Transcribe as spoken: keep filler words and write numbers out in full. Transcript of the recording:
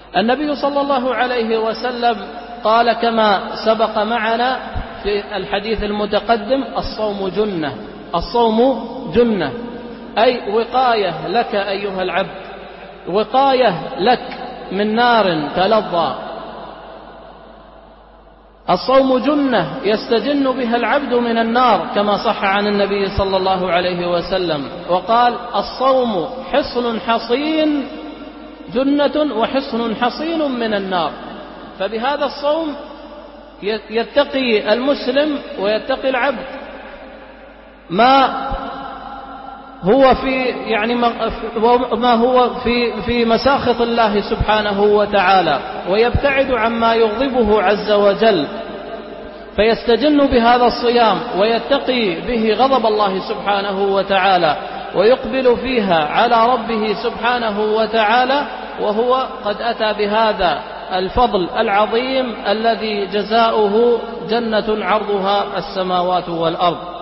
النبي صلى الله عليه وسلم قال كما سبق معنا في الحديث المتقدم: الصوم جنة، الصوم جنة، أي وقاية لك أيها العبد، وقاية لك من نار تلظى. الصوم جنة يستجن بها العبد من النار كما صح عن النبي صلى الله عليه وسلم، وقال: الصوم حصن حصين، جنة وحصن حصين من النار. فبهذا الصوم يتقي المسلم ويتقي العبد ما هو في يعني ما هو في في مساخط الله سبحانه وتعالى، ويبتعد عما يغضبه عز وجل، فيستجن بهذا الصيام ويتقي به غضب الله سبحانه وتعالى، ويقبل فيها على ربه سبحانه وتعالى، وهو قد أتى بهذا الفضل العظيم الذي جزاؤه جنة عرضها السماوات والأرض.